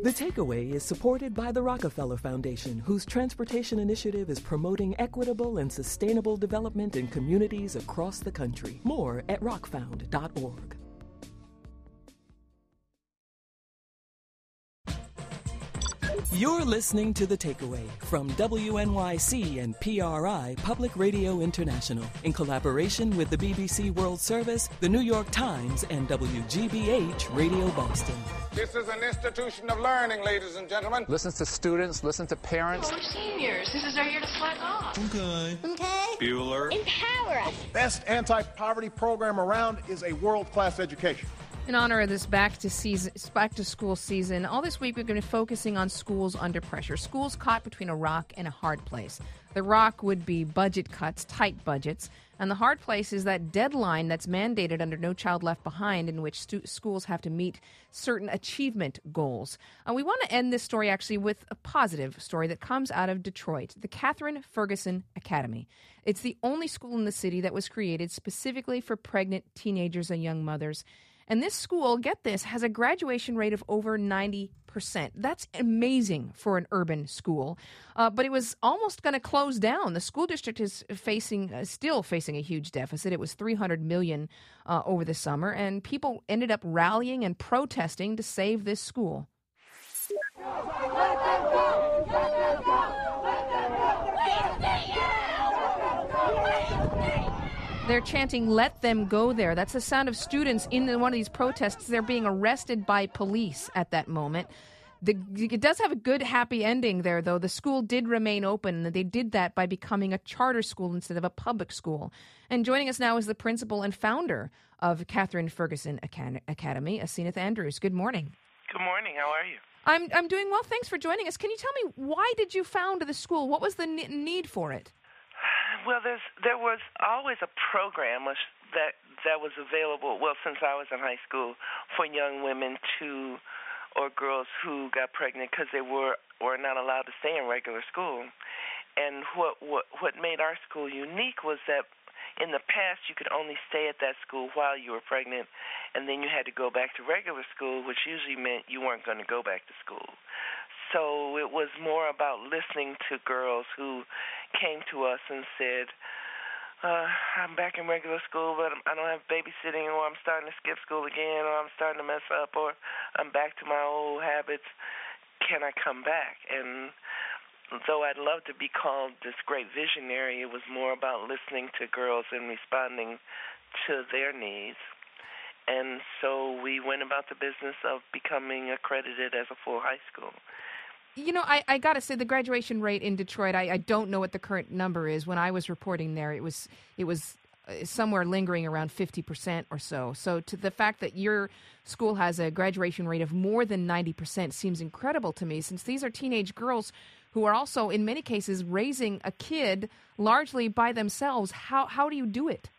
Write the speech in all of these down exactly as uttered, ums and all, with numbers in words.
The Takeaway is supported by the Rockefeller Foundation, whose transportation initiative is promoting equitable and sustainable development in communities across the country. More at rockfound dot org. You're listening to The Takeaway from W N Y C and P R I Public Radio International in collaboration with the B B C World Service, the New York Times, and W G B H Radio Boston. This is an institution of learning, ladies and gentlemen. Listen to students, listen to parents. Oh, we're seniors. This is our year to slack off. Okay. Okay. Bueller. Empower us. The best anti-poverty program around is a world-class education. In honor of this back to season, back to school season, all this week we're going to be focusing on schools under pressure, schools caught between a rock and a hard place. The rock would be budget cuts, tight budgets, and the hard place is that deadline that's mandated under No Child Left Behind, in which stu- schools have to meet certain achievement goals. Uh, we want to end this story actually with a positive story that comes out of Detroit, the Catherine Ferguson Academy. It's the only school in the city that was created specifically for pregnant teenagers and young mothers. And this school, get this, has a graduation rate of over ninety percent. That's amazing for an urban school. Uh, but it was almost going to close down. The school district is facing, uh, still facing a huge deficit. It was three hundred million dollars uh, over the summer, and people ended up rallying and protesting to save this school. Let them go! Let them go! Let them go! They're chanting, "Let them go there." That's the sound of students in one of these protests. They're being arrested by police at that moment. The, it does have a good, happy ending there, though. The school did remain open, and they did that by becoming a charter school instead of a public school. And joining us now is the principal and founder of Catherine Ferguson Academy, Asenath Andrews. Good morning. Good morning. How are you? I'm I'm doing well. Thanks for joining us. Can you tell me, why did you found the school? What was the need for it? Well, there's there was always a program that that was available, well, since I was in high school, for young women to, or girls who got pregnant because they were were not allowed to stay in regular school. And what, what what made our school unique was that in the past you could only stay at that school while you were pregnant, and then you had to go back to regular school, which usually meant you weren't going to go back to school. So it was more about listening to girls who came to us and said, uh, I'm back in regular school, but I don't have babysitting, or I'm starting to skip school again, or I'm starting to mess up, or I'm back to my old habits. Can I come back? And though I'd love to be called this great visionary, it was more about listening to girls and responding to their needs. And so we went about the business of becoming accredited as a full high school. You know, I, I got to say, the graduation rate in Detroit, I, I don't know what the current number is. When I was reporting there, it was it was somewhere lingering around fifty percent or so. So to the fact that your school has a graduation rate of more than ninety percent seems incredible to me, since these are teenage girls who are also, in many cases, raising a kid largely by themselves. How how do you do it?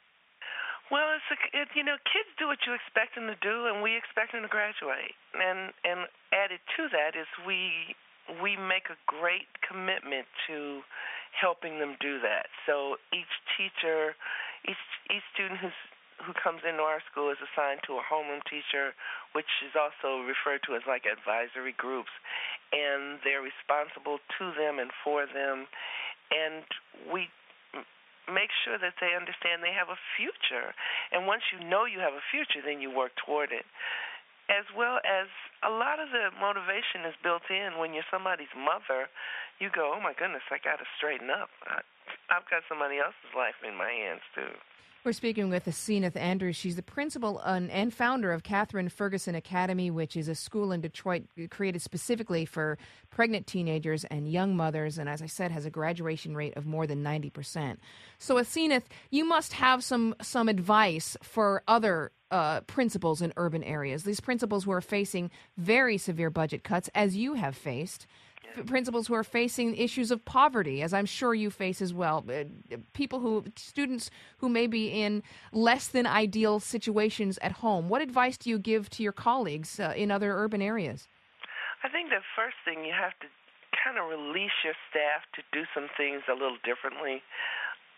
Well, it's a, it, you know, kids do what you expect them to do, and we expect them to graduate. And and added to that is we we make a great commitment to helping them do that. So each teacher, each each student who's who comes into our school is assigned to a homeroom teacher, which is also referred to as like advisory groups, and they're responsible to them and for them, and we make sure that they understand they have a future. And once you know you have a future, then you work toward it. As well as a lot of the motivation is built in when you're somebody's mother. You go, oh, my goodness, I got to straighten up. I, I've got somebody else's life in my hands, too. We're speaking with Asenath Andrews. She's the principal and founder of Catherine Ferguson Academy, which is a school in Detroit created specifically for pregnant teenagers and young mothers, and as I said, has a graduation rate of more than ninety percent. So, Asenath, you must have some some advice for other uh, principals in urban areas, these principals who are facing very severe budget cuts, as you have faced. Principals who are facing issues of poverty, as I'm sure you face as well. Uh, people who, students who may be in less than ideal situations at home. What advice do you give to your colleagues uh, in other urban areas? I think the first thing, you have to kind of release your staff to do some things a little differently.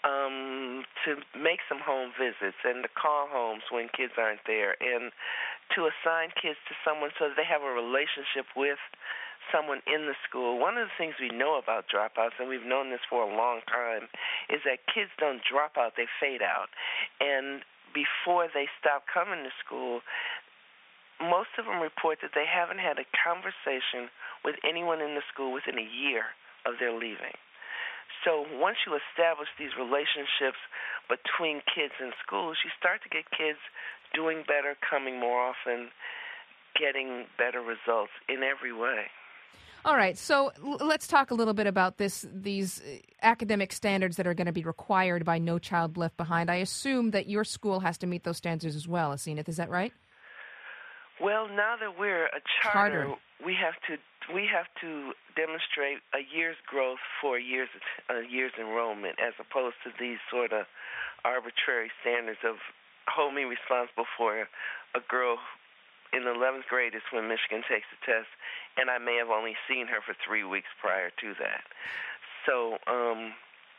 um, to make some home visits and to call homes when kids aren't there, and to assign kids to someone so that they have a relationship with someone in the school. One of the things we know about dropouts, and we've known this for a long time, is that kids don't drop out, they fade out. And before they stop coming to school, most of them report that they haven't had a conversation with anyone in the school within a year of their leaving. So once you establish these relationships between kids and schools, you start to get kids doing better, coming more often, getting better results in every way. All right, so l- let's talk a little bit about this. These academic standards that are going to be required by No Child Left Behind. I assume that your school has to meet those standards as well, Asenath. Is that right? Well, now that we're a charter, charter. we have to we have to demonstrate a year's growth for a year's a year's enrollment, as opposed to these sort of arbitrary standards of hold me responsible for a girl in the eleventh grade is when Michigan takes the test, and I may have only seen her for three weeks prior to that. So, um,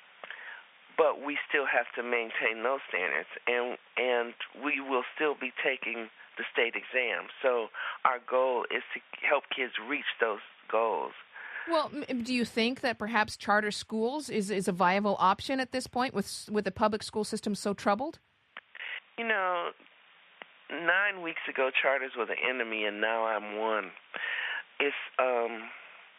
but we still have to maintain those standards, and and we will still be taking the state exam. So our goal is to help kids reach those goals. Well, do you think that perhaps charter schools is, is a viable option at this point with with the public school system so troubled? You know, nine weeks ago, charters were the enemy, and now I'm one. It's um,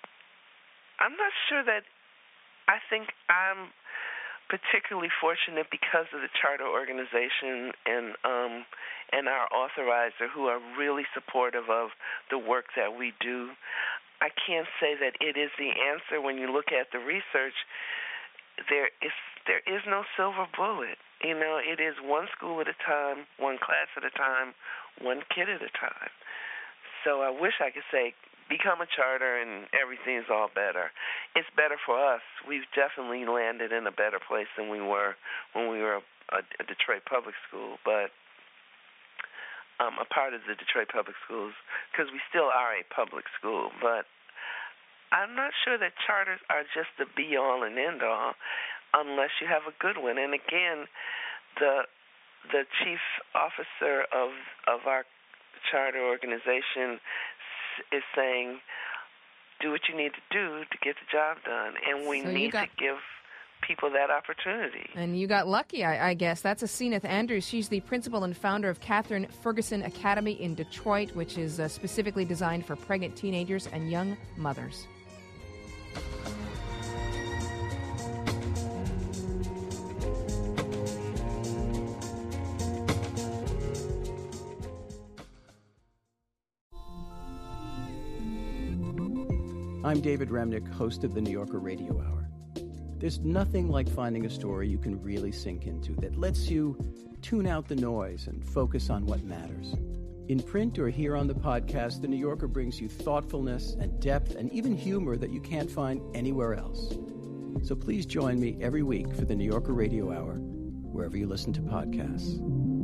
I'm not sure that I think I'm particularly fortunate because of the charter organization and um, and our authorizer, who are really supportive of the work that we do. I can't say that it is the answer. When you look at the research, there is there is no silver bullet. You know, it is one school at a time, one class at a time, one kid at a time. So I wish I could say, become a charter and everything's all better. It's better for us. We've definitely landed in a better place than we were when we were a, a Detroit public school, but um, a part of the Detroit public schools, because we still are a public school. But I'm not sure that charters are just the be-all and end-all unless you have a good one. And again, the the chief officer of of our charter organization is saying, do what you need to do to get the job done. And we so need got, to give people that opportunity. And you got lucky, I, I guess. That's Asenath Andrews. She's the principal and founder of Catherine Ferguson Academy in Detroit, which is uh, specifically designed for pregnant teenagers and young mothers. I'm David Remnick, host of the New Yorker Radio Hour. There's nothing like finding a story you can really sink into that lets you tune out the noise and focus on what matters. In print or here on the podcast, the New Yorker brings you thoughtfulness and depth and even humor that you can't find anywhere else. So please join me every week for the New Yorker Radio Hour, wherever you listen to podcasts.